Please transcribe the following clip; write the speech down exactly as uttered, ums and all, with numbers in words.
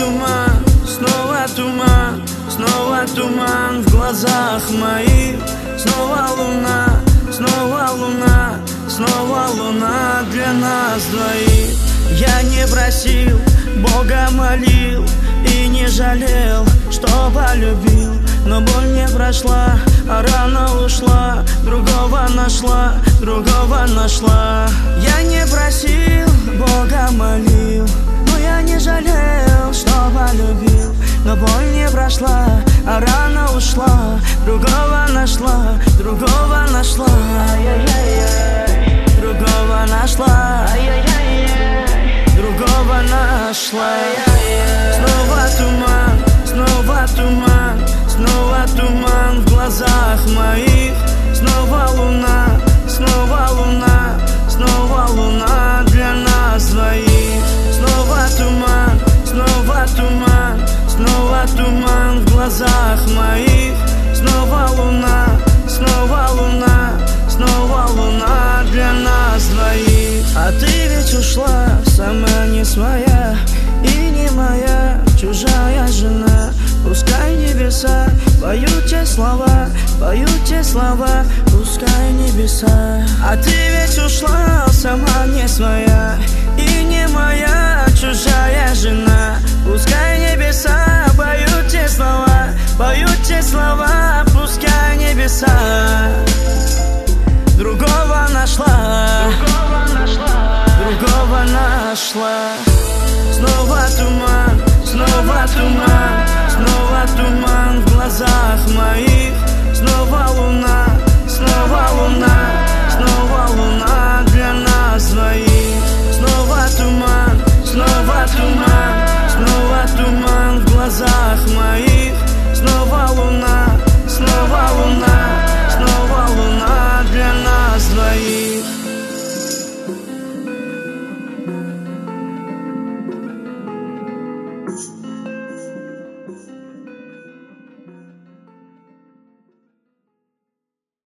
туман, снова туман, снова туман в глазах моих. Снова луна, снова луна, снова луна для нас двоих. Я не просил, Бога молил и не жалел, что полюбил. Но боль не прошла, а рана ушла, другого нашла, другого нашла. Я не просил, Бога молил, но я не жалел, что полюбил. Но боль не прошла, а рана ушла, другого нашла, другого нашла. Ай-яй-яй, другого нашла, ай-яй-яй, другого нашла. Снова туман, снова туман, снова туман в глазах моих. Снова луна, снова луна, снова луна для нас двоих. Снова туман, снова туман, снова туман в глазах моих. Снова луна, снова луна, снова луна для нас двоих. А ты ведь ушла, сама не своя и не моя, чужая жена. Пускай небеса поют те слова, поют те слова, пускай небеса. А ты ведь ушла, сама не своя и не моя, чужая жена. Пускай небеса поют те слова, поют те слова, пускай небеса. Другого нашла, другого нашла, другого нашла. Снова туман, снова туман, снова туман в глазах моих. Снова луна, снова луна,